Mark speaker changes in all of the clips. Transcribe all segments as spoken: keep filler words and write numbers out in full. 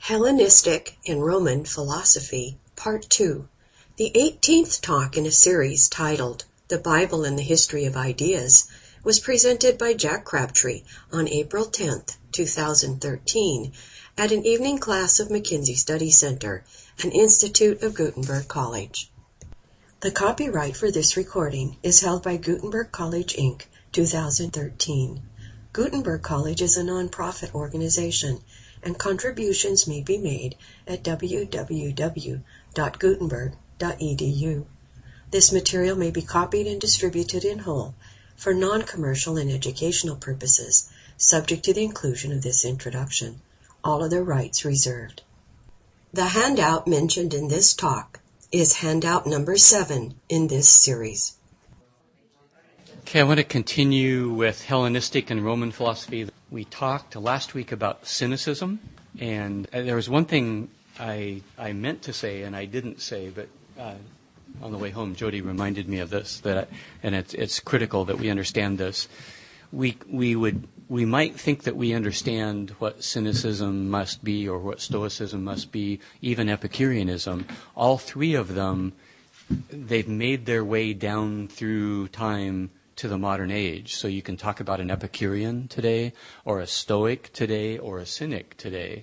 Speaker 1: Hellenistic and Roman Philosophy, Part two, the eighteenth talk in a series titled The Bible and the History of Ideas, was presented by Jack Crabtree on April tenth, two thousand thirteen, at an evening class of McKinsey Study Center, an institute of Gutenberg College. The copyright for this recording is held by Gutenberg College, Incorporated, two thousand thirteen. Gutenberg College is a nonprofit organization, and contributions may be made at w w w dot gutenberg dot e d u. This material may be copied and distributed in whole for non-commercial and educational purposes, subject to the inclusion of this introduction. All other rights reserved. The handout mentioned in this talk is handout number seven in this series.
Speaker 2: Okay, I want to continue with Hellenistic and Roman philosophy. We talked last week about cynicism, and there was one thing I I meant to say and I didn't say, but uh, on the way home, Jody reminded me of this, that, and it's it's critical that we understand this. We we would we might think that we understand what cynicism must be or what Stoicism must be, even Epicureanism. All three of them, they've made their way down through time to the modern age. So you can talk about an Epicurean today, or a Stoic today, or a Cynic today.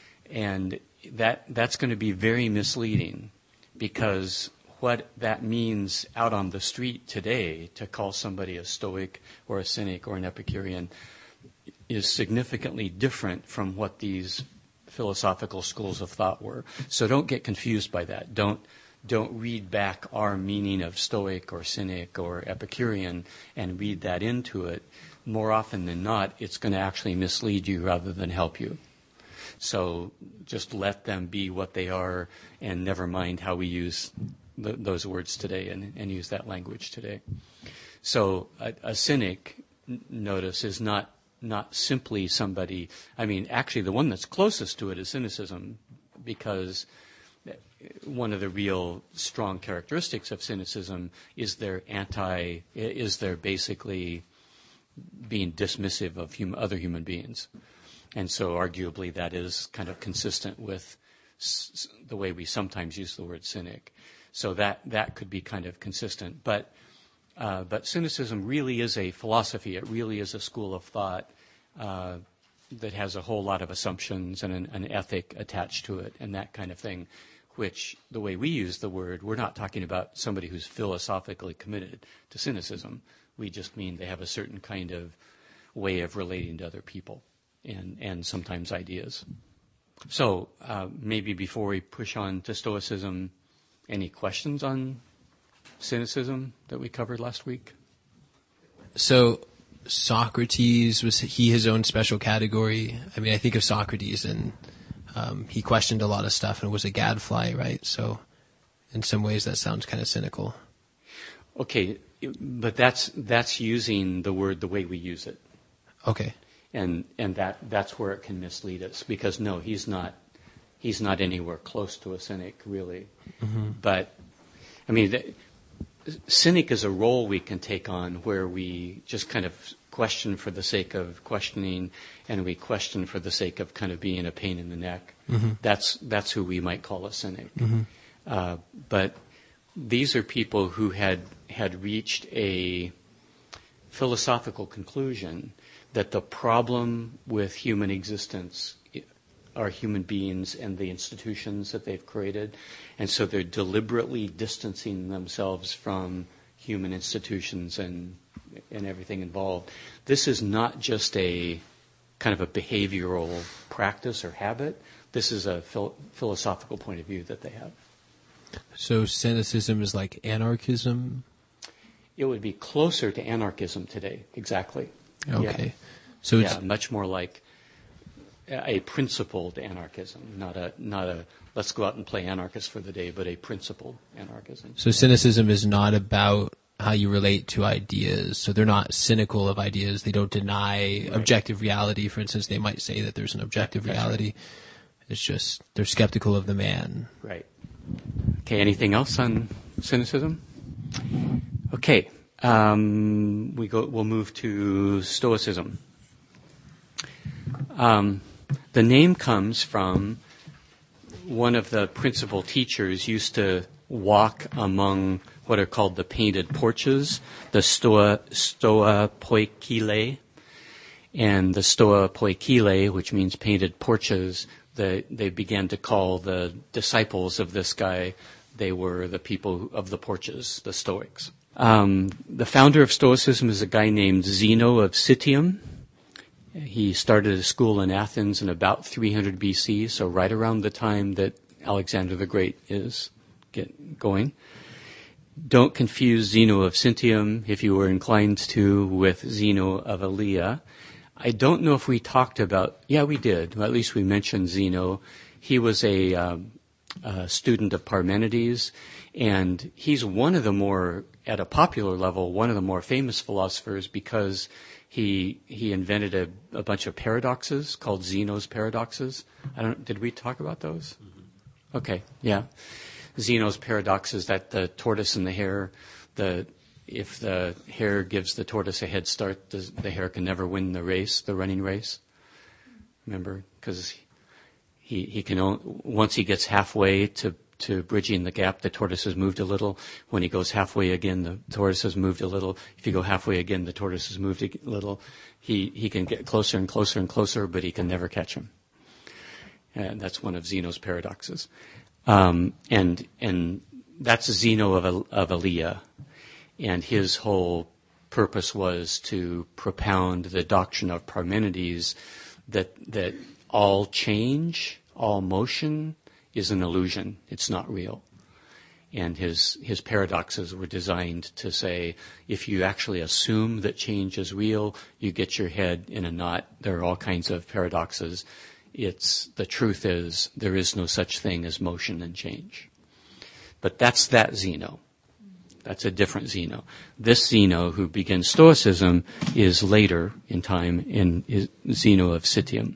Speaker 2: And that that's going to be very misleading, because what that means out on the street today, to call somebody a Stoic or a Cynic or an Epicurean, is significantly different from what these philosophical schools of thought were. So don't get confused by that. Don't Don't read back our meaning of Stoic or Cynic or Epicurean and read that into it. More often than not, it's going to actually mislead you rather than help you. So just let them be what they are, and never mind how we use the, those words today and, and use that language today. So a, a cynic, notice, is not not simply somebody. I mean, actually, the one that's closest to it is cynicism, because one of the real strong characteristics of cynicism is their anti, is their basically being dismissive of hum, other human beings. And so arguably that is kind of consistent with s- the way we sometimes use the word cynic. So that, that could be kind of consistent. But, uh, but cynicism really is a philosophy. It really is a school of thought uh, that has a whole lot of assumptions and an, an ethic attached to it and that kind of thing, which, the way we use the word, we're not talking about somebody who's philosophically committed to cynicism. We just mean they have a certain kind of way of relating to other people and, and sometimes ideas. So uh, maybe before we push on to Stoicism, any questions on cynicism that we covered last week?
Speaker 3: So Socrates, was he his own special category? I mean, I think of Socrates and Um, he questioned a lot of stuff and was a gadfly, right? So in some ways that sounds kind of cynical.
Speaker 2: Okay, but that's that's using the word the way we use it.
Speaker 3: Okay. And
Speaker 2: and that that's where it can mislead us, because no, he's not he's not anywhere close to a cynic, really. Mm-hmm. But I mean, the, cynic is a role we can take on where we just kind of question for the sake of questioning, and we question for the sake of kind of being a pain in the neck. Mm-hmm. That's that's who we might call a cynic. Mm-hmm. Uh, but these are people who had had reached a philosophical conclusion that the problem with human existence are human beings and the institutions that they've created, and so they're deliberately distancing themselves from human institutions and and everything involved. This is not just a kind of a behavioral practice or habit. This is a phil- philosophical point of view that they have.
Speaker 3: So cynicism is like anarchism?
Speaker 2: It would be closer to anarchism today, exactly.
Speaker 3: Okay.
Speaker 2: Yeah.
Speaker 3: So it's
Speaker 2: yeah, much more like a principled anarchism, not a not a let's go out and play anarchist for the day, but a principled anarchism.
Speaker 3: So cynicism is not about how you relate to ideas. So they're not cynical of ideas. They don't deny right. objective reality. For instance, they might say that there's an objective That's reality. Right. It's just they're skeptical of the man.
Speaker 2: Right. Okay, anything else on cynicism? Okay. Um, we go we'll move to Stoicism. Um, the name comes from one of the principal teachers used to walk among what are called the painted porches, the stoa, stoa poikile, and the stoa poikile, which means painted porches. The, they began to call the disciples of this guy, they were the people of the porches, the Stoics. Um, the founder of Stoicism is a guy named Zeno of Citium. He started a school in Athens in about three hundred B C, so right around the time that Alexander the Great is get going. Don't confuse Zeno of Citium, if you were inclined to, with Zeno of Elea. I don't know if we talked about, yeah, we did. Well, at least we mentioned Zeno. He was a, um, a student of Parmenides, and he's one of the more, at a popular level, one of the more famous philosophers because he he invented a, a bunch of paradoxes called Zeno's paradoxes. I don't. Did we talk about those? Mm-hmm. Okay, yeah. Zeno's paradoxes, that the tortoise and the hare, the if the hare gives the tortoise a head start, the, the hare can never win the race, the running race. Remember, because he he can only, once he gets halfway to to bridging the gap, the tortoise has moved a little. When he goes halfway again, the tortoise has moved a little. If you go halfway again, the tortoise has moved a little. He he can get closer and closer and closer, but he can never catch him. And that's one of Zeno's paradoxes. Um, and and that's Zeno of of Elea, and his whole purpose was to propound the doctrine of Parmenides that that all change, all motion is an illusion. It's not real. And his his paradoxes were designed to say, if you actually assume that change is real, you get your head in a knot. There are all kinds of paradoxes. It's the truth is there is no such thing as motion and change. But that's that Zeno. That's a different Zeno. This Zeno who begins Stoicism is later in time in is Zeno of Citium.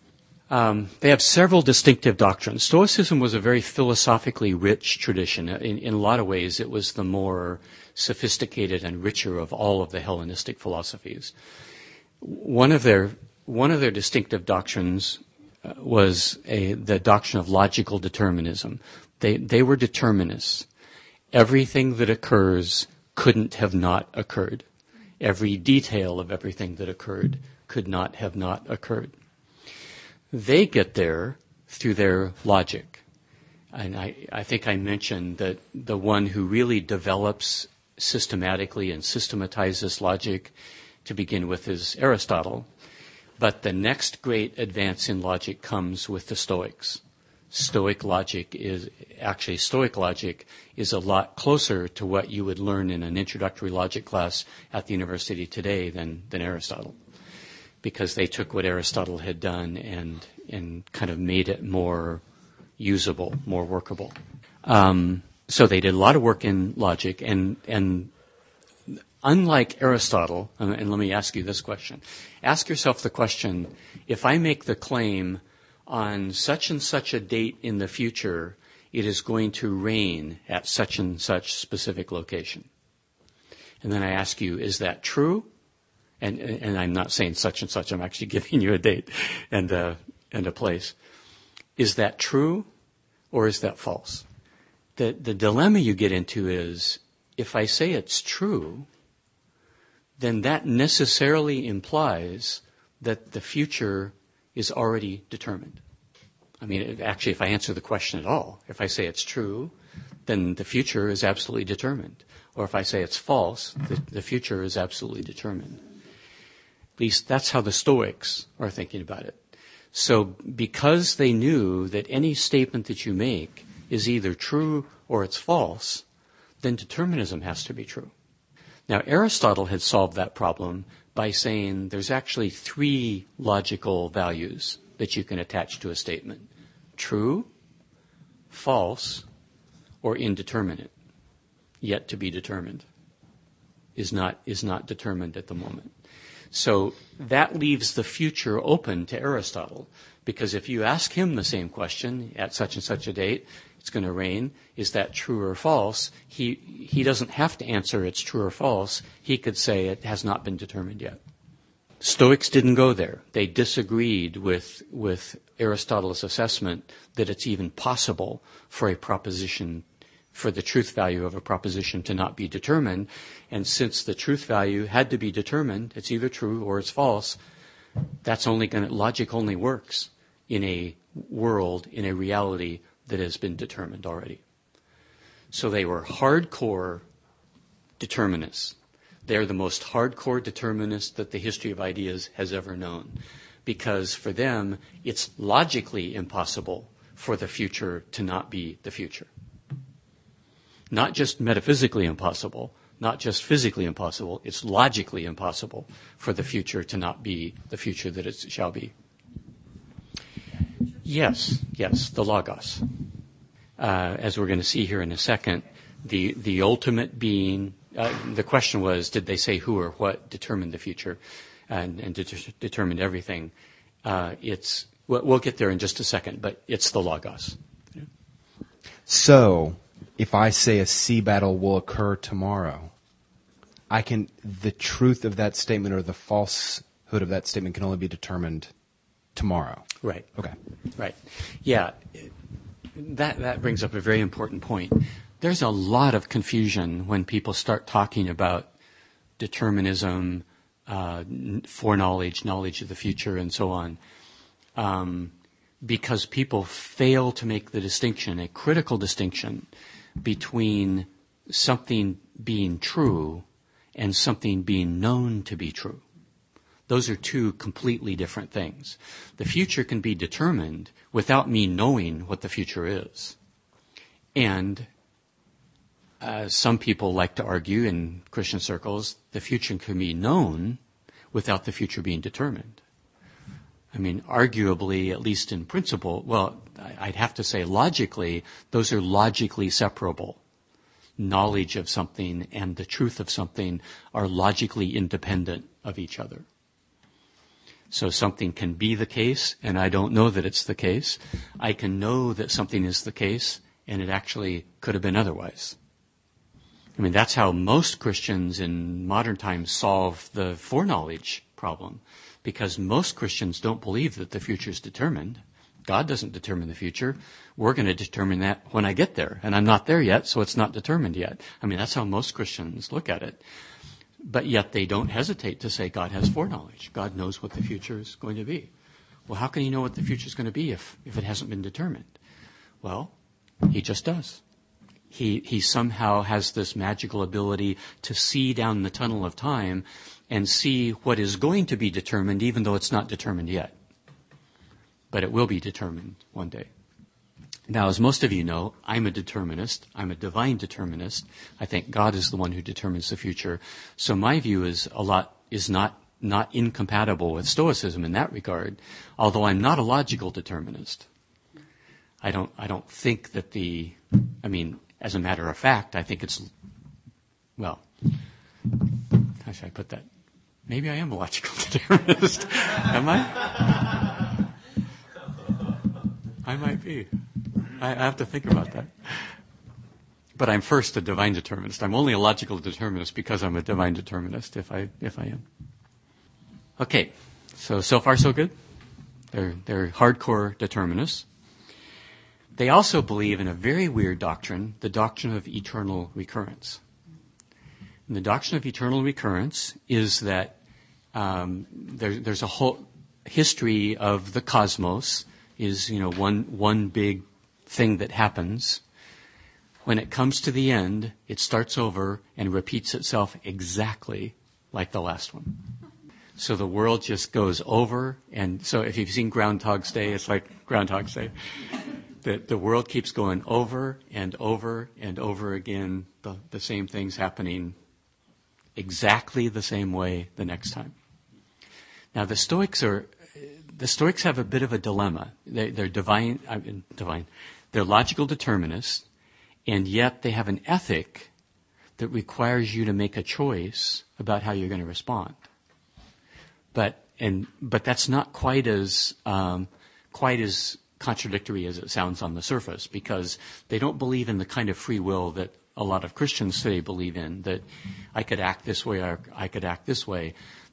Speaker 2: Um, they have several distinctive doctrines. Stoicism was a very philosophically rich tradition. In, in a lot of ways, it was the more sophisticated and richer of all of the Hellenistic philosophies. One of their one of their distinctive doctrines uh, was a, the doctrine of logical determinism. They they were determinists. Everything that occurs couldn't have not occurred. Every detail of everything that occurred could not have not occurred. They get there through their logic. And I, I think I mentioned that the one who really develops systematically and systematizes logic to begin with is Aristotle. But the next great advance in logic comes with the Stoics. Stoic logic is, actually Stoic logic is a lot closer to what you would learn in an introductory logic class at the university today than, than Aristotle. Because they took what Aristotle had done and and kind of made it more usable, more workable. Um, so they did a lot of work in logic, and and unlike Aristotle, and let me ask you this question. Ask yourself the question, if I make the claim on such and such a date in the future, it is going to rain at such and such specific location. And then I ask you, is that true? And, and I'm not saying such and such, I'm actually giving you a date and a, and a place. Is that true or is that false? The, the dilemma you get into is, if I say it's true, then that necessarily implies that the future is already determined. I mean, actually, if I answer the question at all, if I say it's true, then the future is absolutely determined. Or if I say it's false, the, the future is absolutely determined. At least that's how the Stoics are thinking about it. So because they knew that any statement that you make is either true or it's false, then determinism has to be true. Now, Aristotle had solved that problem by saying there's actually three logical values that you can attach to a statement. True, false, or indeterminate. Yet to be determined. Is not, is not determined at the moment. So that leaves the future open to Aristotle, because if you ask him the same question at such and such a date, it's going to rain, is that true or false? He he doesn't have to answer it's true or false. He could say it has not been determined yet. Stoics didn't go there. They disagreed with, with Aristotle's assessment that it's even possible for a proposition, for the truth value of a proposition to not be determined. And since the truth value had to be determined, it's either true or it's false, that's only going to, logic only works in a world, in a reality that has been determined already. So they were hardcore determinists. They're the most hardcore determinists that the history of ideas has ever known. Because for them, it's logically impossible for the future to not be the future. Not just metaphysically impossible, not just physically impossible, it's logically impossible for the future to not be the future that it shall be. Yes, yes, the Logos. Uh, as we're going to see here in a second, the, the ultimate being. Uh, the question was, did they say who or what determined the future and, and de- determined everything? Uh, it's we'll, we'll get there in just a second, but it's the Logos. Yeah.
Speaker 4: So, if I say a sea battle will occur tomorrow, I can the truth of that statement or the falsehood of that statement can only be determined tomorrow.
Speaker 2: Right.
Speaker 4: Okay.
Speaker 2: Right. Yeah. That that brings up a very important point. There's a lot of confusion when people start talking about determinism, uh, foreknowledge, knowledge of the future, and so on, um, because people fail to make the distinction, a critical distinction, between something being true and something being known to be true. Those are two completely different things. The future can be determined without me knowing what the future is. And Uh, some people like to argue in Christian circles, the future can be known without the future being determined. I mean, arguably, at least in principle, well, I'd have to say logically, those are logically separable. Knowledge of something and the truth of something are logically independent of each other. So something can be the case, and I don't know that it's the case. I can know that something is the case, and it actually could have been otherwise. I mean, that's how most Christians in modern times solve the foreknowledge problem, because most Christians don't believe that the future is determined. God doesn't determine the future. We're going to determine that when I get there, and I'm not there yet, so it's not determined yet. I mean, that's how most Christians look at it. But yet they don't hesitate to say God has foreknowledge. God knows what the future is going to be. Well, how can he know what the future is going to be if, if it hasn't been determined? Well, he just does. He, he somehow has this magical ability to see down the tunnel of time and see what is going to be determined, even though it's not determined yet. But it will be determined one day. Now, as most of you know, I'm a determinist. I'm a divine determinist. I think God is the one who determines the future. So my view is a lot is not not incompatible with Stoicism in that regard, although I'm not a logical determinist. I don't I don't think that the I mean, as a matter of fact, I think it's, well, how should I put that? Maybe I am a logical determinist. Am I? I might be. I, I have to think about that. But I'm first a divine determinist. I'm only a logical determinist because I'm a divine determinist, if I if I am. Okay, so so far so good. They're they're hardcore determinists. They also believe in a very weird doctrine, the doctrine of eternal recurrence. And the doctrine of eternal recurrence is that um, there, there's a whole history of the cosmos is, you know, one one big thing that happens. When it comes to the end, it starts over and repeats itself exactly like the last one. So the world just goes over, and so if you've seen Groundhog's Day, it's like Groundhog's Day. The, the world keeps going over and over and over again, the, the same things happening exactly the same way the next time. Now the Stoics are, the Stoics have a bit of a dilemma. They, they're divine, I mean, divine, they're logical determinists, and yet they have an ethic that requires you to make a choice about how you're going to respond. But and but that's not quite as um, quite as contradictory as it sounds on the surface, because they don't believe in the kind of free will that a lot of Christians today believe in, that I could act this way or I could act this way.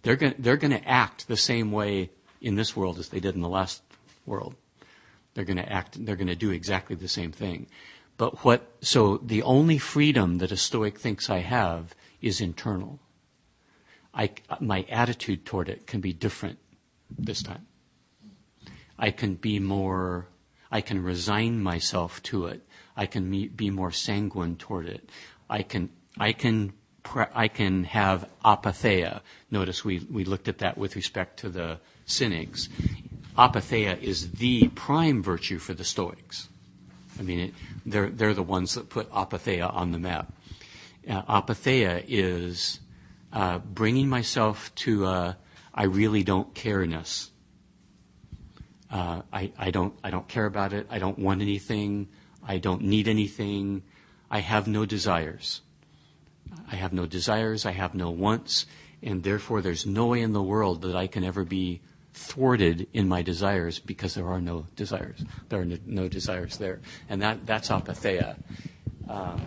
Speaker 2: They're going they're going to act the same way in this world as they did in the last world. They're going to act. They're going to do exactly the same thing. But what? So the only freedom that a Stoic thinks I have is internal. I my attitude toward it can be different this time. I can be more. I can resign myself to it. I can be more sanguine toward it. I can. I can. I can have apatheia. Notice we, we looked at that with respect to the Cynics. Apatheia is the prime virtue for the Stoics. I mean, it, they're they're the ones that put apatheia on the map. Uh, apatheia is uh, bringing myself to a I really don't care-ness. Uh, I I don't I don't care about it. I don't want anything. I don't need anything. I have no desires. I have no desires, I have no wants, and therefore there's no way in the world that I can ever be thwarted in my desires because there are no desires. There are no, no desires there. And that, that's apatheia. Um,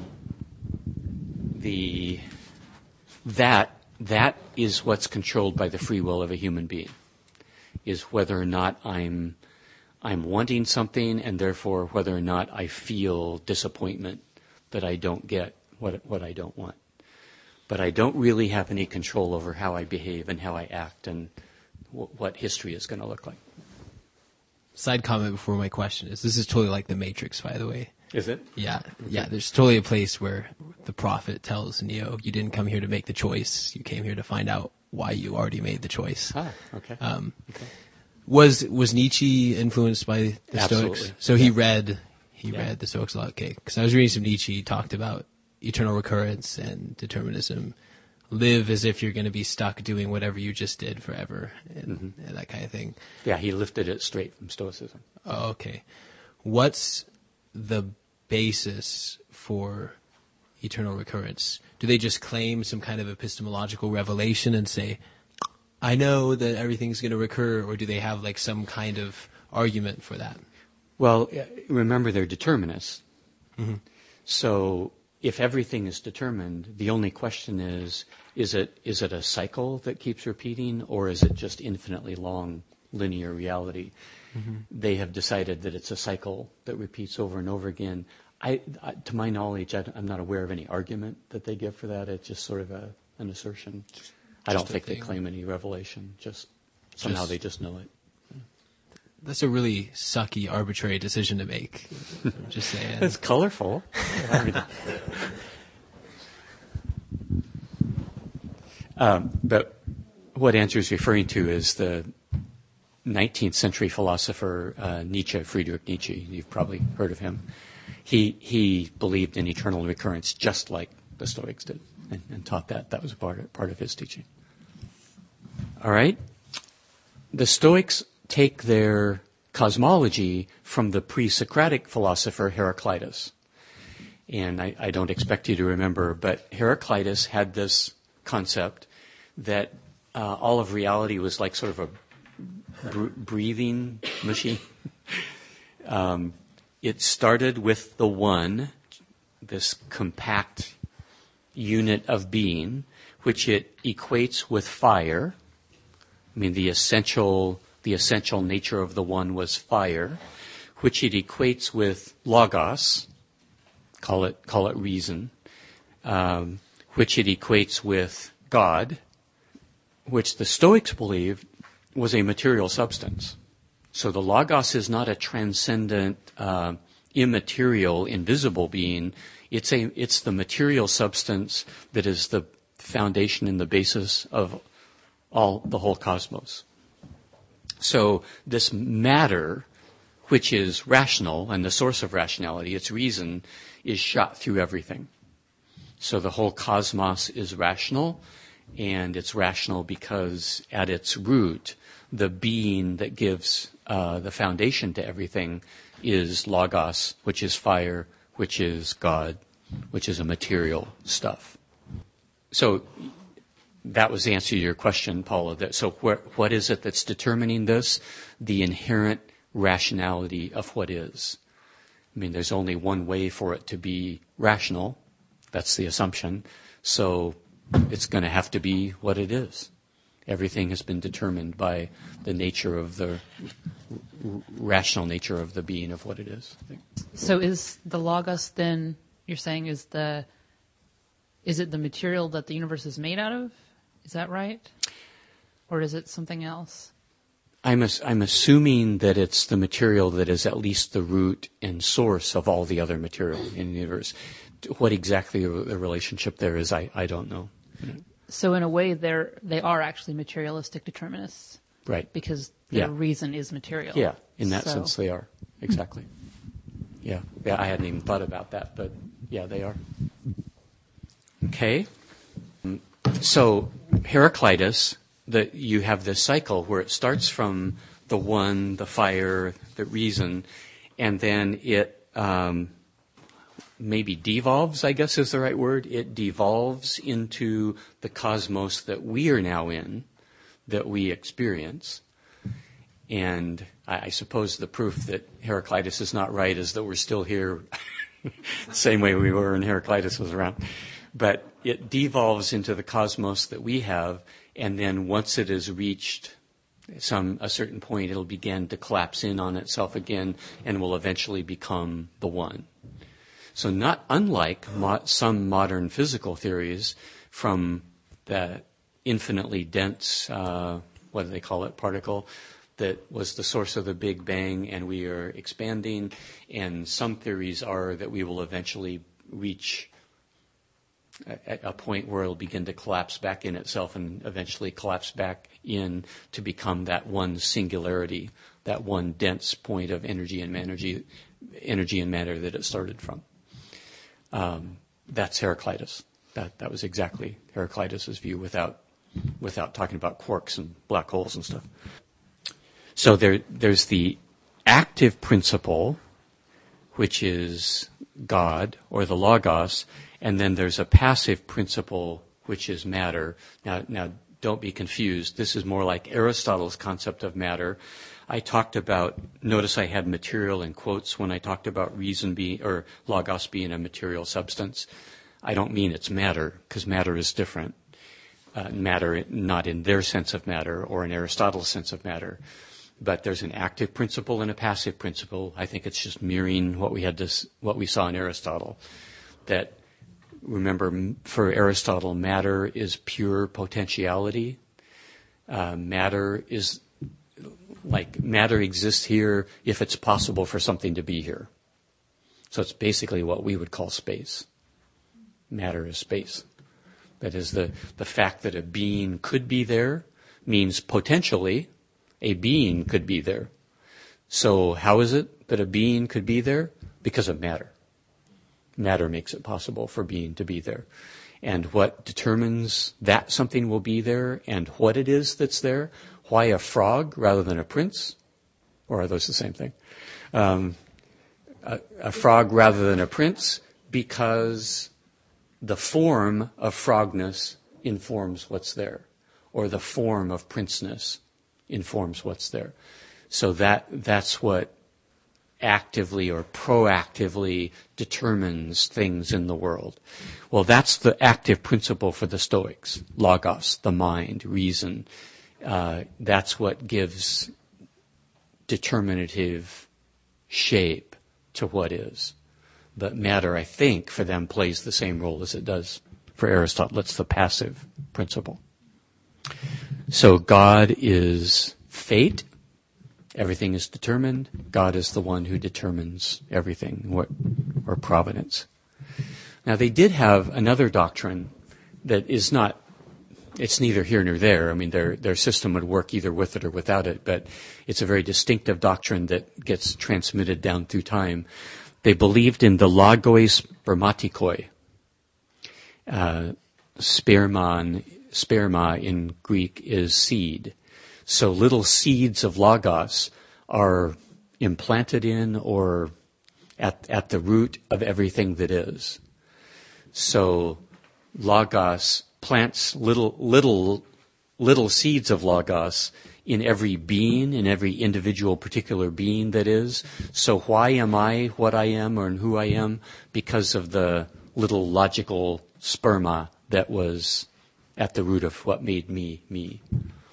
Speaker 2: the, that, that is what's controlled by the free will of a human being, is whether or not I'm, I'm wanting something, and therefore whether or not I feel disappointment that I don't get what, what I don't want. But I don't really have any control over how I behave and how I act and w- what history is going to look like.
Speaker 3: Side comment before my question is, this is totally like the Matrix, by the way.
Speaker 2: Is it?
Speaker 3: Yeah. Yeah. There's totally a place where the prophet tells Neo, you didn't come here to make the choice. You came here to find out why you already made the choice.
Speaker 2: Ah, okay.
Speaker 3: Um,
Speaker 2: okay.
Speaker 3: Was, was Nietzsche influenced by the
Speaker 2: Absolutely.
Speaker 3: Stoics? So he
Speaker 2: Yeah.
Speaker 3: read, he
Speaker 2: Yeah.
Speaker 3: read the Stoics a lot. Okay. Cause I was reading some Nietzsche. He talked about eternal recurrence and determinism. Live as if you're going to be stuck doing whatever you just did forever, and,
Speaker 2: Mm-hmm.
Speaker 3: and that kind of thing.
Speaker 2: Yeah, he lifted it straight from Stoicism.
Speaker 3: Oh, okay. What's the basis for eternal recurrence? Do they just claim some kind of epistemological revelation and say, I know that everything's going to recur, or do they have like some kind of argument for that?
Speaker 2: Well, remember they're determinists.
Speaker 3: Mm-hmm.
Speaker 2: So if everything is determined, the only question is, is it is it a cycle that keeps repeating, or is it just infinitely long linear reality? Mm-hmm. They have decided that it's a cycle that repeats over and over again. I, I, to my knowledge, I, I'm not aware of any argument that they give for that. It's just sort of a, an assertion. Just, I don't think thing. They claim any revelation. Just somehow just, they just know it.
Speaker 3: That's a really sucky, arbitrary decision to make. I'm just saying.
Speaker 2: It's colorful. um, but what Andrew's referring to is the nineteenth century philosopher uh, Nietzsche, Friedrich Nietzsche. You've probably heard of him. He he believed in eternal recurrence, just like the Stoics did, and, and taught that. That was a part of, part of his teaching. All right. The Stoics take their cosmology from the pre-Socratic philosopher Heraclitus. And I, I don't expect you to remember, but Heraclitus had this concept that uh, all of reality was like sort of a br- breathing machine. um, it started with the one, this compact unit of being, which it equates with fire. I mean, the essential, the essential nature of the one was fire, which it equates with logos, call it, call it reason, um, which it equates with God, which the Stoics believed was a material substance. So the logos is not a transcendent, uh, immaterial, invisible being. It's a, it's the material substance that is the foundation and the basis of all, the whole cosmos. So this matter, which is rational and the source of rationality, its reason, is shot through everything. So the whole cosmos is rational, and it's rational because at its root, the being that gives uh, the foundation to everything is logos, which is fire, which is God, which is a material stuff. So that was the answer to your question, Paula. So where, what is it that's determining this? The inherent rationality of what is. I mean, there's only one way for it to be rational. That's the assumption. So it's going to have to be what it is. Everything has been determined by the nature of the r- rational nature of the being of what it is.
Speaker 5: So is the logos then, you're saying, is the is it the material that the universe is made out of? Is that right? Or is it something else?
Speaker 2: I'm as, I'm assuming that it's the material that is at least the root and source of all the other material in the universe. What exactly the relationship there is, I, I don't know.
Speaker 5: So in a way, they're they are actually materialistic determinists,
Speaker 2: Right?
Speaker 5: because their
Speaker 2: Yeah.
Speaker 5: reason is material.
Speaker 2: Yeah, in that
Speaker 5: So-
Speaker 2: sense they are. Exactly. Yeah. Yeah, I hadn't even thought about that, but yeah, they are. Okay. So Heraclitus, the, you have this cycle where it starts from the one, the fire, the reason, and then it um, maybe devolves, I guess is the right word. It devolves into the cosmos that we are now in, that we experience. And I, I suppose the proof that Heraclitus is not right is that we're still here the same way we were when Heraclitus was around. But it devolves into the cosmos that we have, and then once it has reached some a certain point, it'll begin to collapse in on itself again and will eventually become the one. So not unlike mo- some modern physical theories from the infinitely dense, uh, what do they call it, particle that was the source of the Big Bang, and we are expanding. And some theories are that we will eventually reach a, a point where it'll begin to collapse back in itself and eventually collapse back in to become that one singularity, that one dense point of energy and energy, energy and matter that it started from. Um, that's Heraclitus. That that was exactly Heraclitus's view, without without talking about quarks and black holes and stuff. So there there's the active principle, which is God or the Logos, and then there's a passive principle, which is matter. Now now don't be confused. This is more like Aristotle's concept of matter. I talked about, notice I had material in quotes when I talked about reason being, or logos being a material substance. I don't mean it's matter, because matter is different. Uh, matter not in their sense of matter or in Aristotle's sense of matter. But there's an active principle and a passive principle. I think it's just mirroring what we had to, what we saw in Aristotle. That, remember, for Aristotle, matter is pure potentiality. Uh, matter is Like matter exists here if it's possible for something to be here. So it's basically what we would call space. Matter is space. That is, the, the fact that a being could be there means potentially a being could be there. So how is it that a being could be there? Because of matter. Matter makes it possible for being to be there. And what determines that something will be there and what it is that's there? Why a frog rather than a prince? Or are those the same thing? Um, a, a frog rather than a prince, because the form of frogness informs what's there, or the form of princeness informs what's there. So that that's what actively or proactively determines things in the world. Well, that's the active principle for the Stoics. Logos, the mind, reason. Uh, that's what gives determinative shape to what is. But matter, I think, for them plays the same role as it does for Aristotle. It's the passive principle. So God is fate. Everything is determined. God is the one who determines everything, what, or providence. Now, they did have another doctrine that is not, it's neither here nor there. I mean, their their system would work either with it or without it, but it's a very distinctive doctrine that gets transmitted down through time. They believed in the logos spermatikoi. Uh, sperma, sperma in Greek is seed. So little seeds of logos are implanted in or at at the root of everything that is. So logos plants little little little seeds of logos in every being, in every individual particular being that is. So why am I what I am or who I am? Because of the little logical sperma that was at the root of what made me me.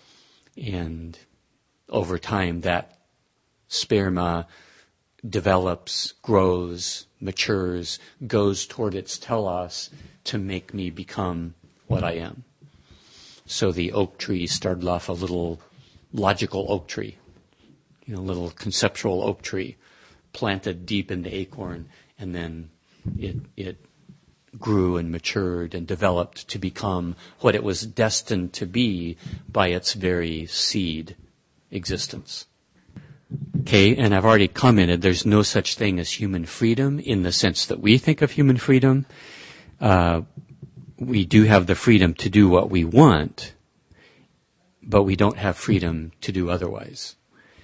Speaker 2: And over time, that sperma develops, grows, matures, goes toward its telos to make me become what I am. So the oak tree started off a little logical oak tree, you know, a little conceptual oak tree planted deep in the acorn, and then it it grew and matured and developed to become what it was destined to be by its very seed existence. Okay, and I've already commented there's no such thing as human freedom in the sense that we think of human freedom. Uh, we do have the freedom to do what we want, but we don't have freedom to do otherwise.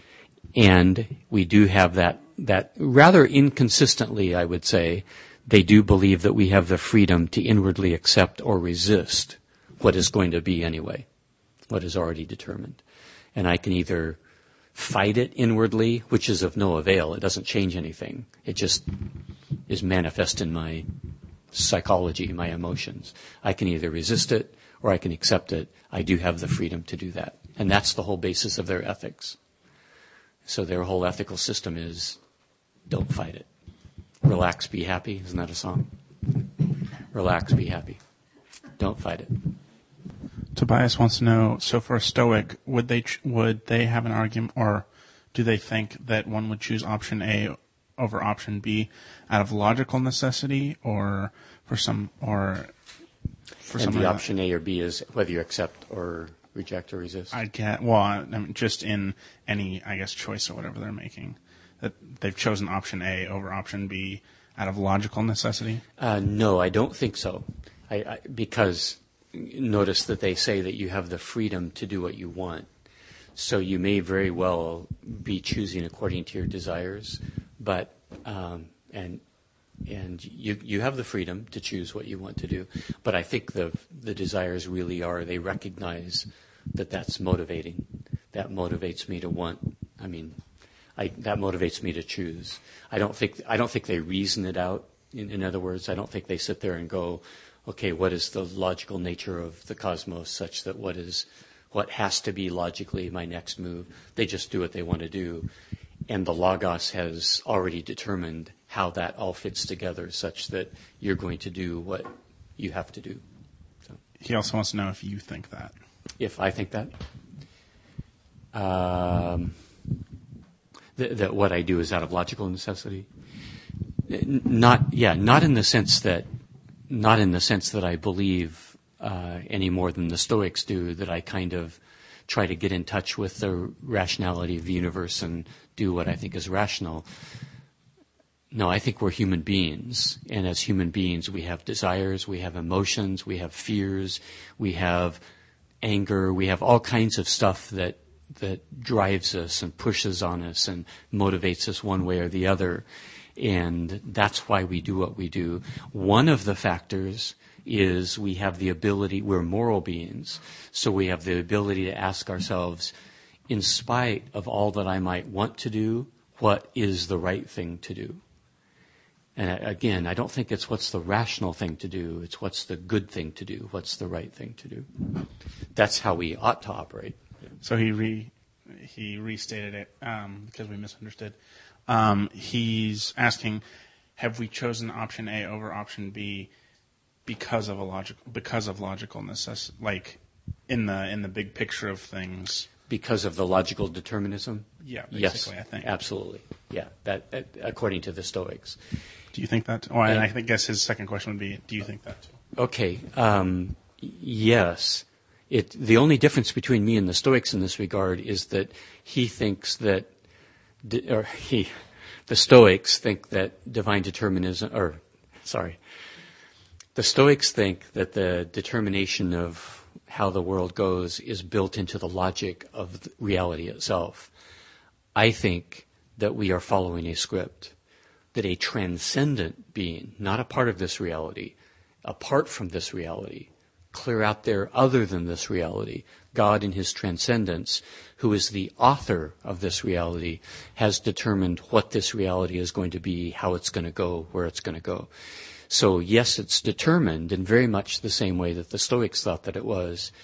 Speaker 2: And we do have that, that rather inconsistently, I would say, they do believe that we have the freedom to inwardly accept or resist what is going to be anyway, what is already determined. And I can either fight it inwardly, which is of no avail. It doesn't change anything. It just is manifest in my psychology, my emotions. I can either resist it or I can accept it. I do have the freedom to do that. And that's the whole basis of their ethics. So their whole ethical system is, don't fight it. Relax, be happy. Isn't that a song? Relax, be happy. Don't fight it.
Speaker 6: Tobias wants to know, so for a Stoic, would they ch- would they have an argument, or do they think that one would choose option A over option B out of logical necessity, or for some, or for some?
Speaker 2: And the option A or B is whether you accept or reject or resist.
Speaker 6: I get well, I mean, just in any, I guess, choice or whatever they're making, that they've chosen option A over option B out of logical necessity.
Speaker 2: Uh, no, I don't think so. I, I because. Notice that they say that you have the freedom to do what you want. So you may very well be choosing according to your desires, but um, and and you you have the freedom to choose what you want to do. But I think the the desires really are, they recognize that that's motivating. That motivates me to want. I mean, I, that motivates me to choose. I don't think I don't think they reason it out. In, in other words, I don't think they sit there and go, okay, what is the logical nature of the cosmos such that what is, what has to be logically my next move? They just do what they want to do. And the Logos has already determined how that all fits together such that you're going to do what you have to do. So,
Speaker 6: he also wants to know if you think that.
Speaker 2: If I think that? Um, th- that what I do is out of logical necessity? N- not, yeah, not in the sense that Not in the sense that I believe uh, any more than the Stoics do, that I kind of try to get in touch with the rationality of the universe and do what I think is rational. No, I think we're human beings. And as human beings, we have desires, we have emotions, we have fears, we have anger, we have all kinds of stuff that that drives us and pushes on us and motivates us one way or the other. And that's why we do what we do. One of the factors is we have the ability, we're moral beings, so we have the ability to ask ourselves, in spite of all that I might want to do, what is the right thing to do? And again, I don't think it's what's the rational thing to do, it's what's the good thing to do, what's the right thing to do. That's how we ought to operate.
Speaker 6: So he re he restated it um, because we misunderstood. Um, he's asking, have we chosen option A over option B because of a logic, because of logical necessity, like in the in the big picture of things?
Speaker 2: Because of the logical determinism?
Speaker 6: Yeah, basically,
Speaker 2: yes,
Speaker 6: I think.
Speaker 2: Absolutely. Yeah, that, that according to the Stoics.
Speaker 6: Do you think that? Oh, and I think guess his second question would be, do you think that too?
Speaker 2: Okay. Um, yes. It, the only difference between me and the Stoics in this regard is that he thinks that or he, the Stoics think that divine determinism, or, sorry, the Stoics think that the determination of how the world goes is built into the logic of reality itself. I think that we are following a script, that a transcendent being, not a part of this reality, apart from this reality, clear out there other than this reality, God in his transcendence, who is the author of this reality, has determined what this reality is going to be, how it's going to go, where it's going to go. So yes, it's determined in very much the same way that the Stoics thought that it was.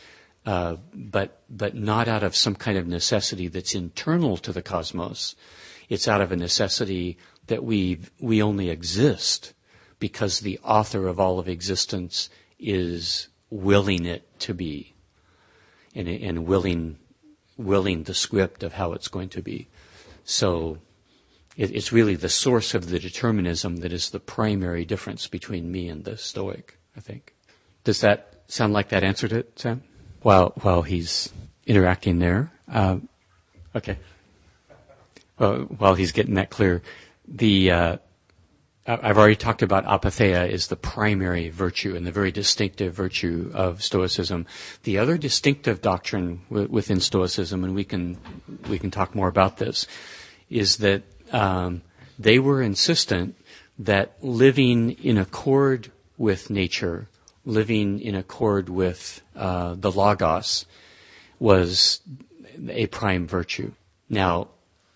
Speaker 2: uh, but but not out of some kind of necessity that's internal to the cosmos. It's out of a necessity that we we only exist because the author of all of existence is willing it to be, and, and willing willing the script of how it's going to be. So it, it's really the source of the determinism that is the primary difference between me and the Stoic, I think. Does that sound like that answered it, Sam? While while he's interacting there, uh, okay. Well, while he's getting that clear, the uh, I've already talked about apatheia is the primary virtue and the very distinctive virtue of Stoicism. The other distinctive doctrine w- within Stoicism, and we can we can talk more about this, is that um, they were insistent that living in accord with nature, living in accord with uh, the Logos, was a prime virtue. Now,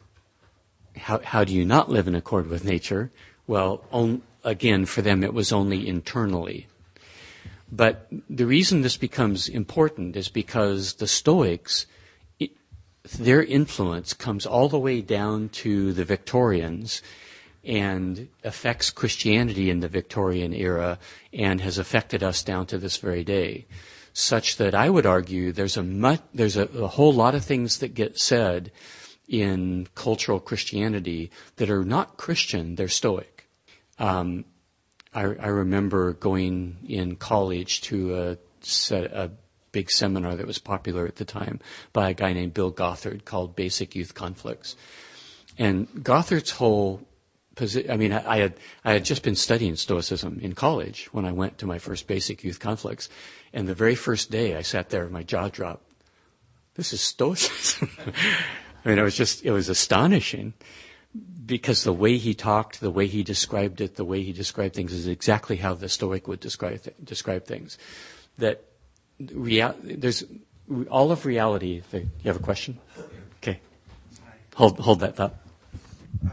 Speaker 2: how how do you not live in accord with nature? Well, on, again, for them it was only internally. But the reason this becomes important is because the Stoics, it, their influence comes all the way down to the Victorians and affects Christianity in the Victorian era and has affected us down to this very day, such that I would argue there's a much, there's a, a whole lot of things that get said in cultural Christianity that are not Christian, they're Stoic. Um, I, I remember going in college to a, a big seminar that was popular at the time by a guy named Bill Gothard called Basic Youth Conflicts. And Gothard's whole position, I mean, I, I had I had just been studying Stoicism in college when I went to my first Basic Youth Conflicts. And the very first day I sat there, my jaw dropped. This is Stoicism. I mean, it was just, it was astonishing. Because the way he talked, the way he described it, the way he described things is exactly how the Stoic would describe th- describe things. That real, there's all of reality. You have a question? Okay. Hold hold that thought.
Speaker 6: Uh,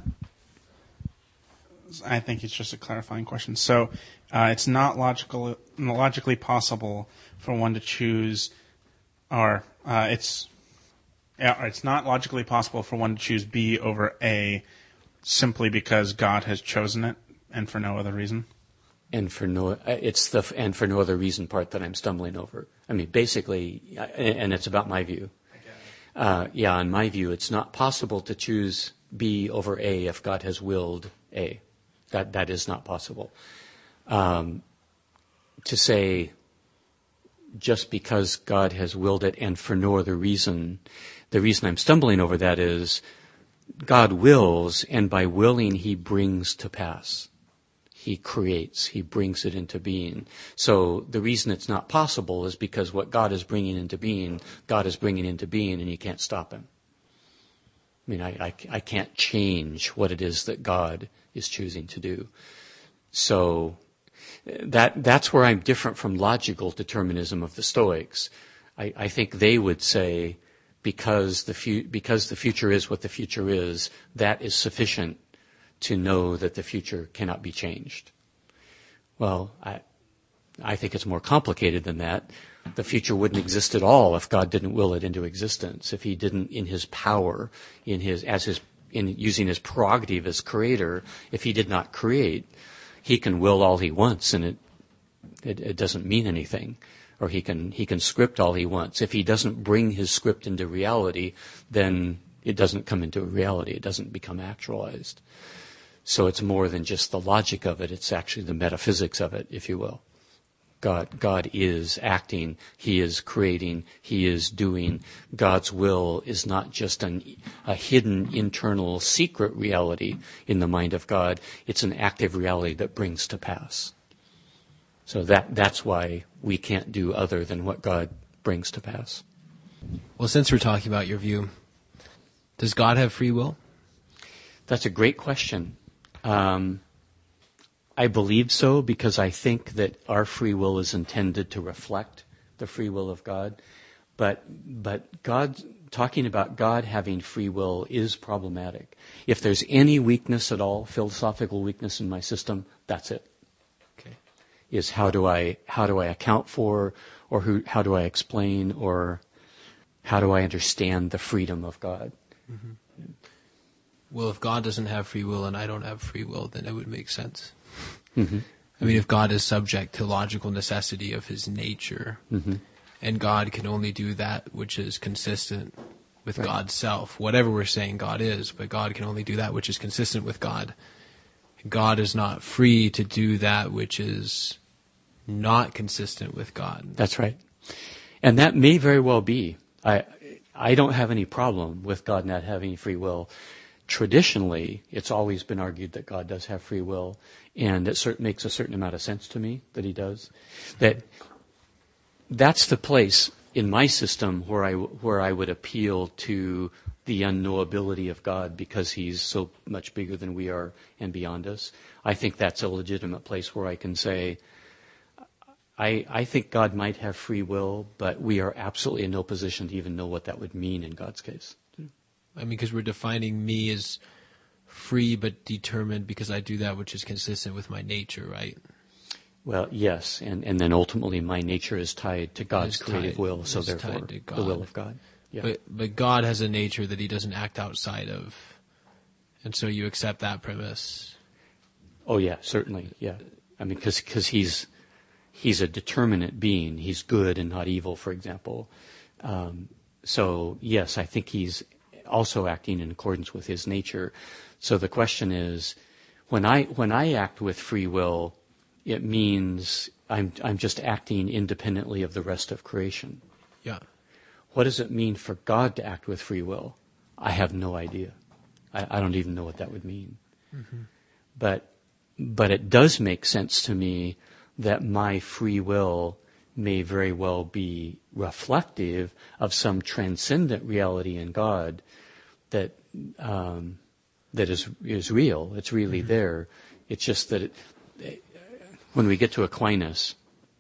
Speaker 6: I think it's just a clarifying question. So uh, it's not logical, logically possible for one to choose, or uh, it's. Yeah, it's not logically possible for one to choose B over A simply because God has chosen it and for no other reason.
Speaker 2: And for no, it's the and for no other reason part that I'm stumbling over. I mean, basically, and it's about my view. Uh, yeah, in my view, it's not possible to choose B over A if God has willed A. That that is not possible. Um, to say just because God has willed it and for no other reason. The reason I'm stumbling over that is God wills, and by willing, he brings to pass. He creates. He brings it into being. So the reason it's not possible is because what God is bringing into being, God is bringing into being, and you can't stop him. I mean, I, I, I can't change what it is that God is choosing to do. So that that's where I'm different from logical determinism of the Stoics. I, I think they would say, because the fu- because the future is what the future is, that is sufficient to know that the future cannot be changed. Well, I I think it's more complicated than that. The future wouldn't exist at all if God didn't will it into existence. If he didn't, in his power, in his as his in using his prerogative as creator, if he did not create, he can will all he wants, and it it, it doesn't mean anything. Or he can he can script all he wants. If he doesn't bring his script into reality, then it doesn't come into reality. It doesn't become actualized. So it's more than just the logic of it. It's actually the metaphysics of it, if you will. God God is acting. He is creating. He is doing. God's will is not just an, a hidden internal secret reality in the mind of God. It's an active reality that brings to pass. So that that's why we can't do other than what God brings to pass.
Speaker 3: Well, since we're talking about your view, does God have free will?
Speaker 2: That's a great question. Um, I believe so because I think that our free will is intended to reflect the free will of God. But but God, talking about God having free will is problematic. If there's any weakness at all, philosophical weakness in my system, that's it. Is how do I how do I account for or who, how do I explain, or how do I understand the freedom of God?
Speaker 3: Mm-hmm. Well, if God doesn't have free will and I don't have free will, then it would make sense.
Speaker 2: Mm-hmm.
Speaker 3: I mean, if God is subject to logical necessity of his nature,
Speaker 2: mm-hmm.
Speaker 3: and God can only do that which is consistent with
Speaker 2: right.
Speaker 3: God's self, whatever we're saying God is, but God can only do that which is consistent with God. God is not free to do that which is not consistent with God.
Speaker 2: That's right. And that may very well be. I I don't have any problem with God not having free will. Traditionally, it's always been argued that God does have free will, and it cert- makes a certain amount of sense to me that he does. That that's the place in my system where I where I would appeal to the unknowability of God because he's so much bigger than we are and beyond us. I think that's a legitimate place where I can say, I, I think God might have free will, but we are absolutely in no position to even know what that would mean in God's case.
Speaker 3: I mean, because we're defining me as free but determined because I do that which is consistent with my nature, right?
Speaker 2: Well, yes, and, and then ultimately my nature is tied to God's
Speaker 3: It's
Speaker 2: creative
Speaker 3: tied-
Speaker 2: will, so
Speaker 3: it's
Speaker 2: therefore
Speaker 3: tied to God.
Speaker 2: the will of God. Yeah.
Speaker 3: But but God has a nature that he doesn't act outside of. And so you accept that premise.
Speaker 2: Oh yeah, certainly, yeah. I mean, because because he's he's a determinate being. He's good and not evil, for example. Um, so yes, I think he's also acting in accordance with his nature. So the question is, when I when I act with free will, it means I'm I'm just acting independently of the rest of creation.
Speaker 3: Yeah.
Speaker 2: What does it mean for God to act with free will? I have no idea. I, I don't even know what that would mean.
Speaker 3: Mm-hmm.
Speaker 2: But but it does make sense to me that my free will may very well be reflective of some transcendent reality in God that um, that is is real. It's really mm-hmm. there. It's just that it, when we get to Aquinas,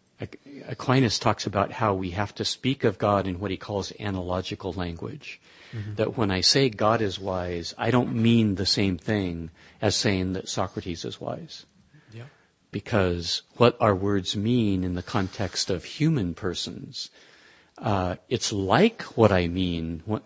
Speaker 2: Aquinas talks about how we have to speak of God in what he calls analogical language. Mm-hmm. That when I say God is wise, I don't mean the same thing as saying that Socrates is wise.
Speaker 3: Yeah.
Speaker 2: Because what our words mean in the context of human persons, uh, it's like what I mean when,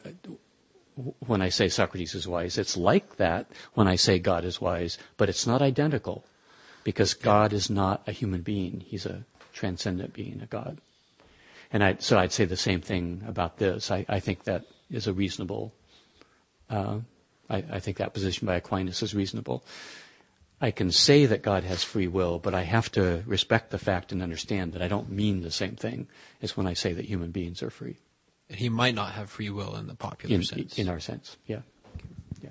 Speaker 2: when I say Socrates is wise. It's like that when I say God is wise, but it's not identical. Because God is not a human being. He's a transcendent being, a God. And I, so I'd say the same thing about this. I, I think that is a reasonable, uh, I, I think that position by Aquinas is reasonable. I can say that God has free will, but I have to respect the fact and understand that I don't mean the same thing as when I say that human beings are free.
Speaker 3: And he might not have free will in the popular
Speaker 2: in,
Speaker 3: sense.
Speaker 2: In our sense, yeah. yeah.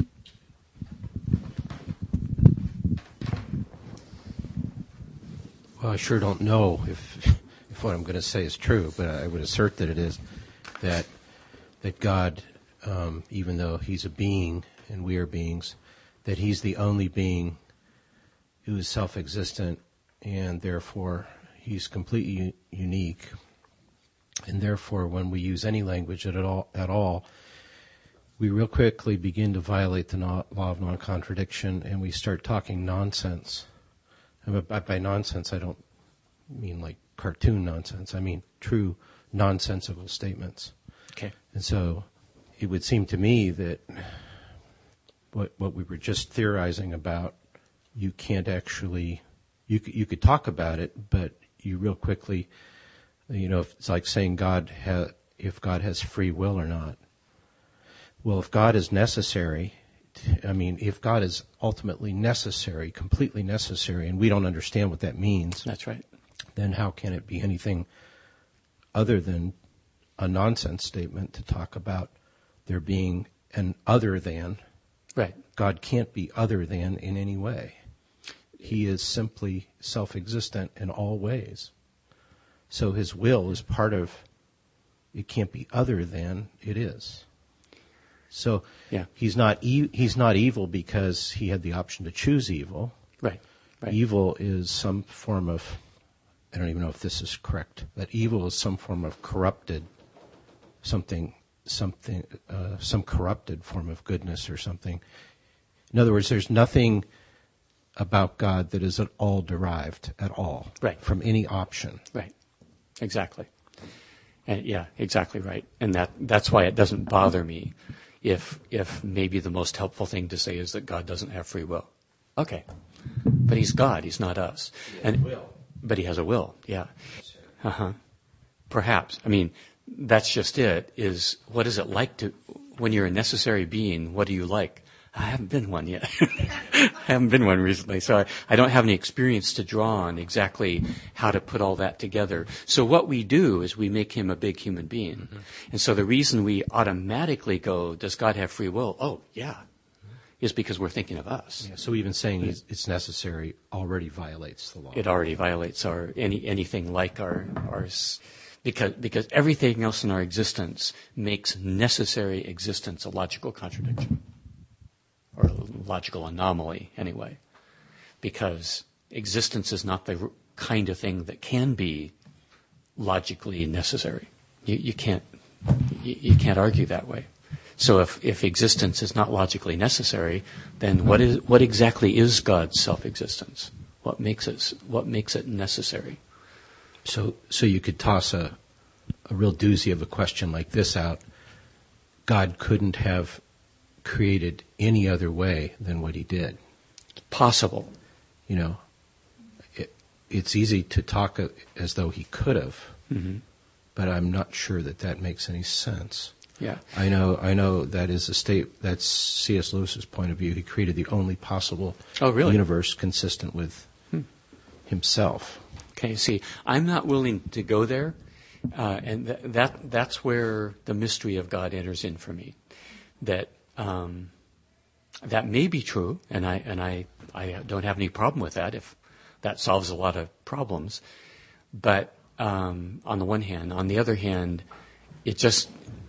Speaker 7: Well, I sure don't know if if what I'm going to say is true, but I would assert that it is, that that God, um, even though he's a being and we are beings, that he's the only being who is self-existent, and therefore he's completely u- unique. And therefore, when we use any language at all, at all, we real quickly begin to violate the no- law of non-contradiction, and we start talking nonsense. And by, by nonsense, I don't mean like cartoon nonsense. I mean true nonsensical statements.
Speaker 2: Okay.
Speaker 7: And so it would seem to me that what what we were just theorizing about, you can't actually, you could, you could talk about it, but you real quickly, you know, it's like saying God ha, if God has free will or not. Well, if God is necessary, I mean, if God is ultimately necessary, completely necessary, and we don't understand what that means,
Speaker 2: that's right,
Speaker 7: then how can it be anything other than a nonsense statement to talk about there being an other than?
Speaker 2: Right.
Speaker 7: God can't be other than in any way. He is simply self-existent in all ways. So his will is part of, it can't be other than it is. So
Speaker 2: yeah.
Speaker 7: he's not e- he's not evil because he had the option to choose evil.
Speaker 2: Right. right.
Speaker 7: Evil is some form of, I don't even know if this is correct, that evil is some form of corrupted, something, something, uh, some corrupted form of goodness or something. In other words, there's nothing about God that is at all derived at all
Speaker 2: right.
Speaker 7: from any option.
Speaker 2: Right. Exactly. And yeah, exactly right. And that that's why it doesn't bother me if if maybe the most helpful thing to say is that God doesn't have free will. Okay. But he's God, he's not us. And will. But he has a will, yeah. Uh-huh. Perhaps. I mean, that's just it, is what is it like to, when you're a necessary being, what do you like? I haven't been one yet. I haven't been one recently, so I, I don't have any experience to draw on exactly how to put all that together. So what we do is we make him a big human being. Mm-hmm. And so the reason we automatically go, does God have free will? Oh, yeah. Is because we're thinking of us.
Speaker 7: Yeah, so even saying it's, it's necessary already violates the law.
Speaker 2: It already violates our any anything like our ours, because because everything else in our existence makes necessary existence a logical contradiction, or a logical anomaly anyway. Because existence is not the kind of thing that can be logically necessary. You, you can't you, you can't argue that way. So if, if existence is not logically necessary, then what is what exactly is God's self-existence? What makes it what makes it necessary?
Speaker 7: So so you could toss a a real doozy of a question like this out. God couldn't have created any other way than what he did.
Speaker 2: Possible.
Speaker 7: You know, it, it's easy to talk as though he could have, mm-hmm. but I'm not sure that that makes any sense.
Speaker 2: Yeah,
Speaker 7: I know. I know that is a state. That's C S Lewis's point of view. He created the only possible
Speaker 2: oh, really?
Speaker 7: universe consistent with hmm. himself.
Speaker 2: Okay. See, I'm not willing to go there, uh, and th- that that's where the mystery of God enters in for me. That um, that may be true, and I and I I don't have any problem with that if that solves a lot of problems. But um, on the one hand, on the other hand, it just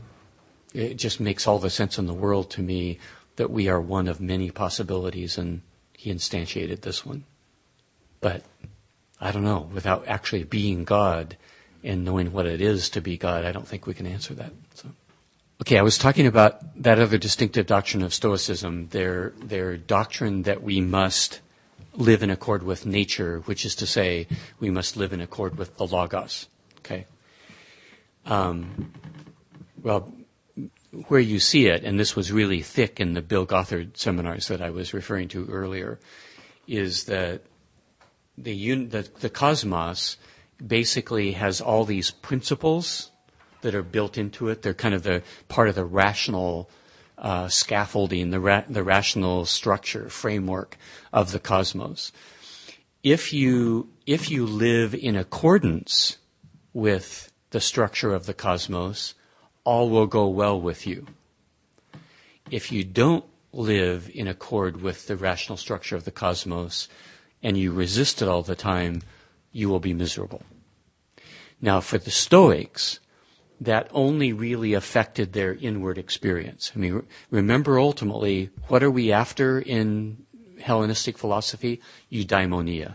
Speaker 2: It just makes all the sense in the world to me that we are one of many possibilities, and he instantiated this one. But I don't know, without actually being God and knowing what it is to be God, I don't think we can answer that. So, okay, I was talking about that other distinctive doctrine of Stoicism, their their doctrine that we must live in accord with nature, which is to say, we must live in accord with the Logos. Okay. Um, well. Where you see it, and this was really thick in the Bill Gothard seminars that I was referring to earlier, is that the, un- the, the cosmos basically has all these principles that are built into it. They're kind of the part of the rational uh, scaffolding, the, ra- the rational structure, framework of the cosmos. If you if you live in accordance with the structure of the cosmos, all will go well with you. If you don't live in accord with the rational structure of the cosmos and you resist it all the time, you will be miserable. Now, for the Stoics, that only really affected their inward experience. I mean, remember ultimately, what are we after in Hellenistic philosophy? Eudaimonia.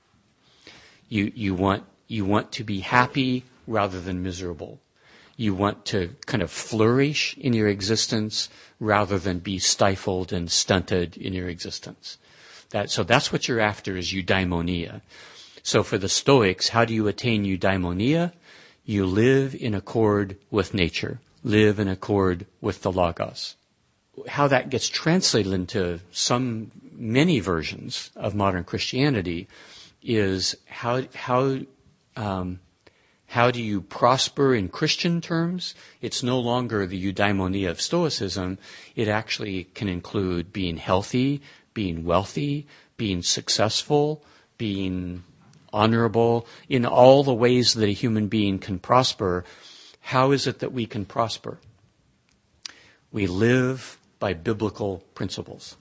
Speaker 2: You, you want, you want to be happy rather than miserable. You want to kind of flourish in your existence rather than be stifled and stunted in your existence. That, so that's what you're after, is eudaimonia. So for the Stoics, how do you attain eudaimonia? You live in accord with nature. Live in accord with the Logos. How that gets translated into some, many versions of modern Christianity is how, how, um, How do you prosper in Christian terms? It's no longer the eudaimonia of Stoicism. It actually can include being healthy, being wealthy, being successful, being honorable, in all the ways that a human being can prosper. How is it that we can prosper? We live by biblical principles.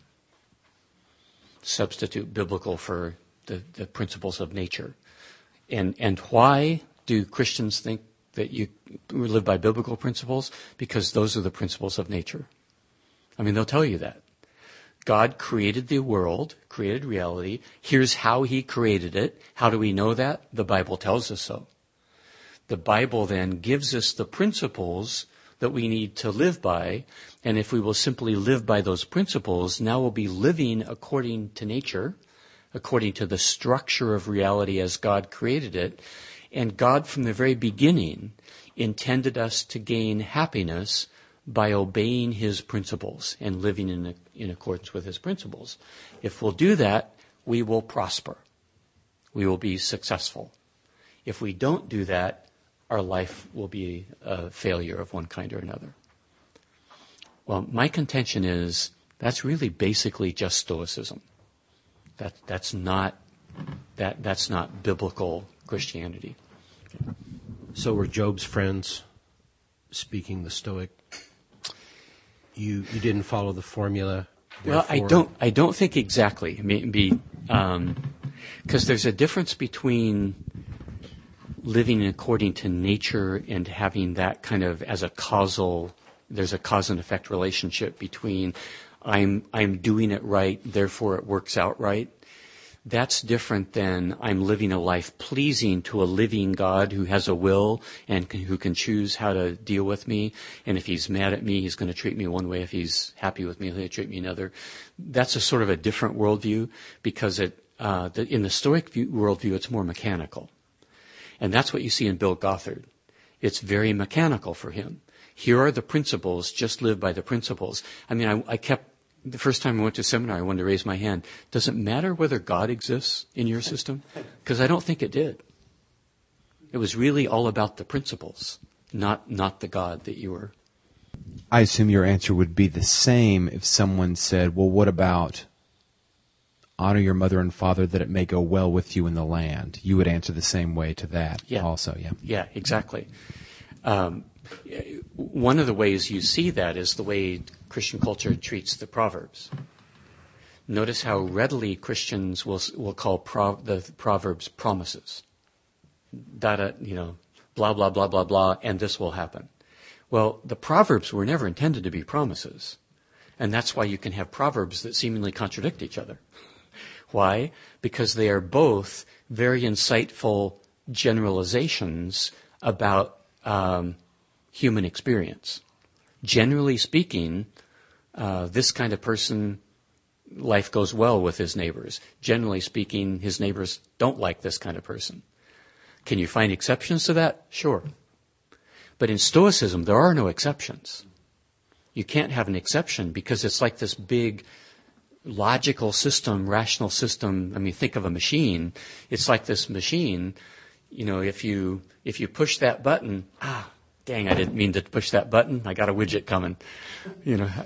Speaker 2: Substitute biblical for the, the principles of nature. And, and why do Christians think that you live by biblical principles? Because those are the principles of nature. I mean, they'll tell you that. God created the world, created reality. Here's how he created it. How do we know that? The Bible tells us so. The Bible then gives us the principles that we need to live by. And if we will simply live by those principles, now we'll be living according to nature, according to the structure of reality as God created it. And God, from the very beginning, intended us to gain happiness by obeying his principles and living in, in accordance with his principles. If we'll do that, we will prosper. We will be successful. If we don't do that, our life will be a failure of one kind or another. Well, my contention is that's really basically just Stoicism. That that's not that that's not biblical Christianity.
Speaker 7: So were Job's friends speaking the Stoic? You you didn't follow the formula.
Speaker 2: Well, I don't I don't think exactly. Maybe um, because there's a difference between living according to nature and having that kind of as a causal. There's a cause and effect relationship between I'm I'm doing it right, therefore it works out right. That's different than I'm living a life pleasing to a living God who has a will and can, who can choose how to deal with me. And if he's mad at me, he's going to treat me one way. If he's happy with me, he'll treat me another. That's a sort of a different worldview because it, uh, the, in the Stoic view, worldview, it's more mechanical. And that's what you see in Bill Gothard. It's very mechanical for him. Here are the principles, just live by the principles. I mean, I, I kept, the first time I went to seminar, I wanted to raise my hand. Does it matter whether God exists in your system? Because I don't think it did. It was really all about the principles, not not the God that you were.
Speaker 4: I assume your answer would be the same if someone said, well, what about honor your mother and father that it may go well with you in the land? You would answer the same way to that
Speaker 2: yeah.
Speaker 4: also, yeah?
Speaker 2: Yeah, exactly. Um, one of the ways you see that is the way Christian culture treats the Proverbs. Notice how readily Christians will will call pro, the Proverbs promises. Data, you know, blah, blah, blah, blah, blah, and this will happen. Well, the Proverbs were never intended to be promises. And that's why you can have Proverbs that seemingly contradict each other. Why? Because they are both very insightful generalizations about um, human experience. Generally speaking, uh, this kind of person, life goes well with his neighbors. Generally speaking, his neighbors don't like this kind of person. Can you find exceptions to that? Sure. But in Stoicism, there are no exceptions. You can't have an exception because it's like this big logical system, rational system. I mean, think of a machine. It's like this machine. You know, if you if you push that button, ah, dang, I didn't mean to push that button. I got a widget coming. You know,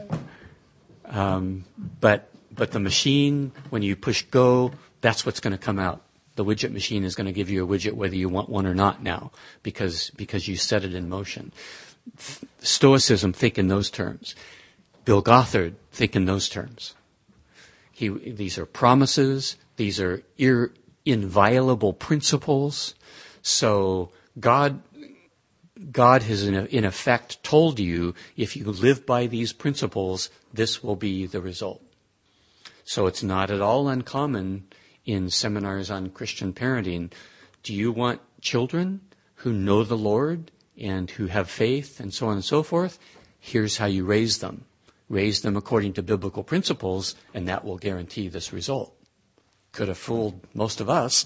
Speaker 2: um, but but the machine, when you push go, that's what's going to come out. The widget machine is going to give you a widget whether you want one or not now, because because you set it in motion. Stoicism think in those terms. Bill Gothard think in those terms. He, these are promises. These are ir, inviolable principles. So God, God has in, in effect told you, if you live by these principles, this will be the result. So it's not at all uncommon in seminars on Christian parenting. Do you want children who know the Lord and who have faith and so on and so forth? Here's how you raise them. Raise them according to biblical principles, and that will guarantee this result. Could have fooled most of us.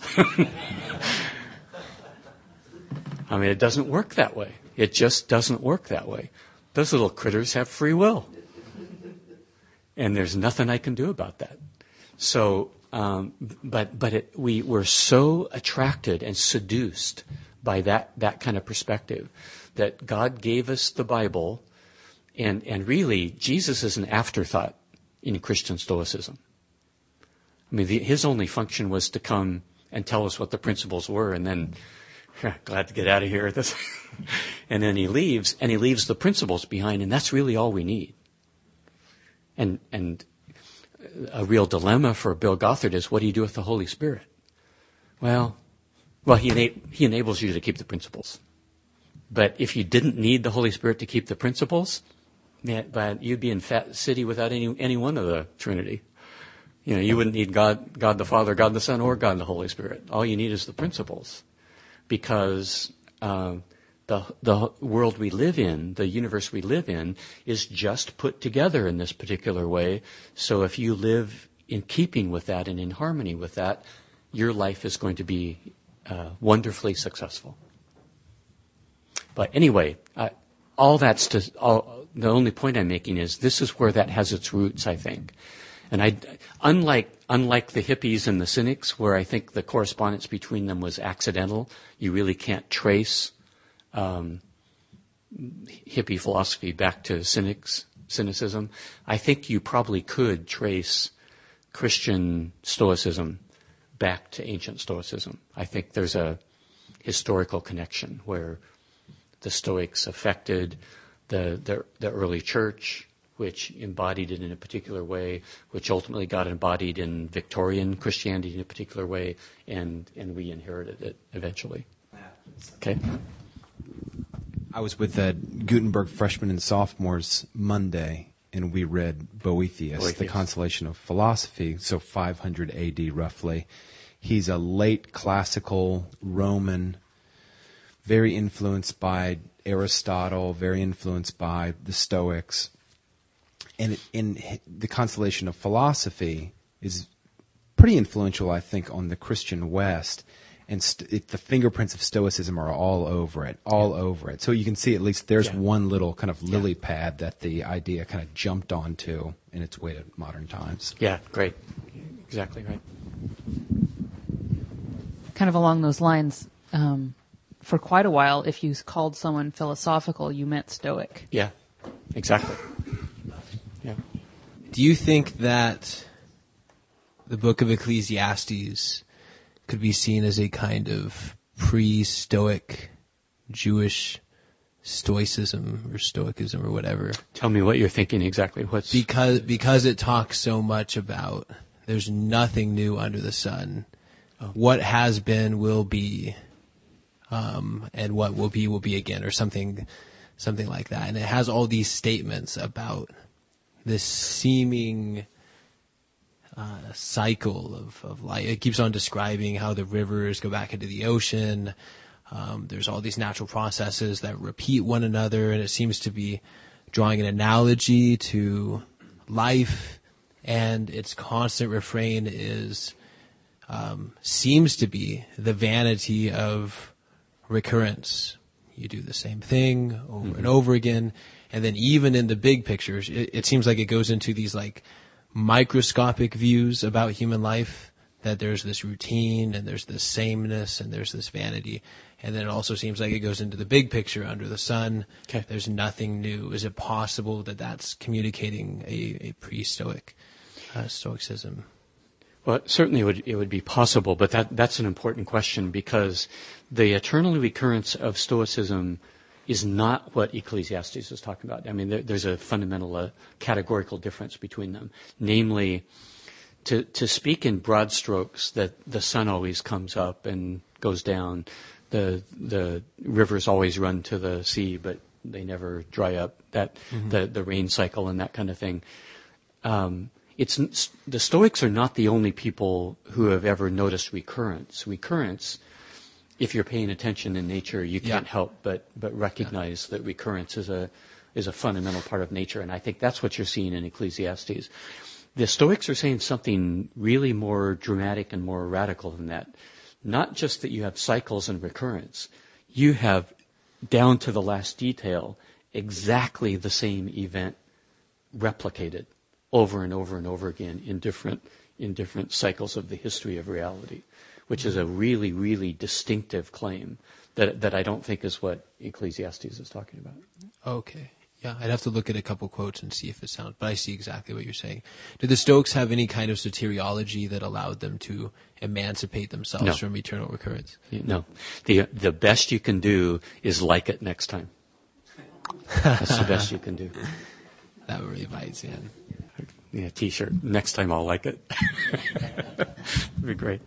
Speaker 2: I mean, it doesn't work that way. It just doesn't work that way. Those little critters have free will. And there's nothing I can do about that. So, um, but but it, we were so attracted and seduced by that, that kind of perspective that God gave us the Bible. And, and really, Jesus is an afterthought in Christian Stoicism. I mean, the, his only function was to come and tell us what the principles were, and then, glad to get out of here. And then he leaves, and he leaves the principles behind, and that's really all we need. And, and a real dilemma for Bill Gothard is, what do you do with the Holy Spirit? Well, well, he ena- he enables you to keep the principles. But if you didn't need the Holy Spirit to keep the principles, yeah, but you'd be in Fat City without any any one of the Trinity. You know, you wouldn't need God, God the Father, God the Son, or God the Holy Spirit. All you need is the principles, because uh, the the world we live in, the universe we live in, is just put together in this particular way. So if you live in keeping with that and in harmony with that, your life is going to be uh, wonderfully successful. But anyway, uh, all that's to, all, the only point I'm making is this is where that has its roots, I think. And I, unlike, unlike the hippies and the cynics, where I think the correspondence between them was accidental, you really can't trace um, hippie philosophy back to cynics, cynicism. I think you probably could trace Christian Stoicism back to ancient Stoicism. I think there's a historical connection where the Stoics affected the, the, the early church, which embodied it in a particular way, which ultimately got embodied in Victorian Christianity in a particular way, and, and we inherited it eventually. Okay?
Speaker 4: I was with the Gutenberg freshmen and sophomores Monday, and we read Boethius,
Speaker 2: Boethius,
Speaker 4: The Consolation of Philosophy, so five hundred A D roughly. He's a late classical Roman, very influenced by Aristotle, very influenced by the Stoics. And in The Consolation of Philosophy is pretty influential, I think, on the Christian West. And st- it, the fingerprints of Stoicism are all over it, all yeah. over it. So you can see at least there's yeah. one little kind of lily yeah. pad that the idea kind of jumped onto in its way to modern times.
Speaker 2: Yeah, great. Exactly right.
Speaker 5: Kind of along those lines, um, for quite a while, if you called someone philosophical, you meant Stoic.
Speaker 2: Yeah, exactly. Yeah.
Speaker 3: Do you think that the book of Ecclesiastes could be seen as a kind of pre-Stoic Jewish Stoicism or Stoicism or whatever?
Speaker 2: Tell me what you're thinking exactly. What's
Speaker 3: because because it talks so much about there's nothing new under the sun. Oh. What has been will be, um, and what will be will be again, or something, something like that. And it has all these statements about this seeming Uh, cycle of, of life. It keeps on describing how the rivers go back into the ocean. Um, there's all these natural processes that repeat one another, and it seems to be drawing an analogy to life. And its constant refrain is um, seems to be the vanity of recurrence. You do the same thing over mm-hmm. and over again, and then even in the big pictures, it, it seems like it goes into these like microscopic views about human life, that there's this routine and there's this sameness and there's this vanity. And then it also seems like it goes into the big picture under the sun.
Speaker 2: Okay.
Speaker 3: There's nothing new. Is it possible that that's communicating a, a pre-Stoic uh, Stoicism?
Speaker 2: Well, certainly it would, it would be possible, but that, that's an important question, because the eternal recurrence of Stoicism is not what Ecclesiastes is talking about. I mean, there, there's a fundamental uh, categorical difference between them. Namely, to to speak in broad strokes that the sun always comes up and goes down, the the rivers always run to the sea, but they never dry up. That mm-hmm. the the rain cycle and that kind of thing. Um, it's the Stoics are not the only people who have ever noticed recurrence. Recurrence. If you're paying attention in nature, you can't yeah. help but, but recognize yeah. that recurrence is a is a fundamental part of nature, and I think that's what you're seeing in Ecclesiastes. The Stoics are saying something really more dramatic and more radical than that. Not just that you have cycles and recurrence, you have, down to the last detail, exactly the same event replicated over and over and over again in different in different cycles of the history of reality, which is a really, really distinctive claim that that I don't think is what Ecclesiastes is talking about.
Speaker 3: Okay. Yeah, I'd have to look at a couple quotes and see if it sounds, but I see exactly what you're saying. Did the Stoics have any kind of soteriology that allowed them to emancipate themselves
Speaker 2: no.
Speaker 3: from eternal recurrence?
Speaker 2: No. The the best you can do is like it next time. That's the best you can do.
Speaker 3: That really bites in.
Speaker 2: Yeah, T-shirt. Next time I'll like it. That'd be great.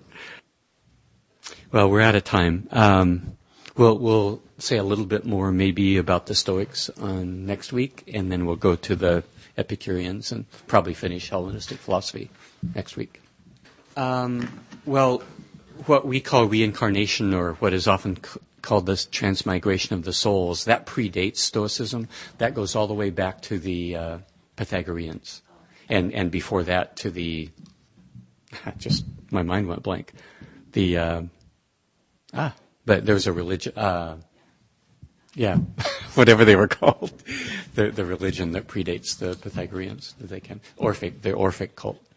Speaker 2: Well, we're out of time. Um, we'll we'll say a little bit more maybe about the Stoics on next week, and then we'll go to the Epicureans and probably finish Hellenistic philosophy next week. Um, well, what we call reincarnation, or what is often c- called the transmigration of the souls, that predates Stoicism. That goes all the way back to the uh, Pythagoreans, and and before that to the just my mind went blank. The uh, Ah, but there was a religion, uh, yeah, whatever they were called, the the religion that predates the Pythagoreans, that they can Orphic, the Orphic cult.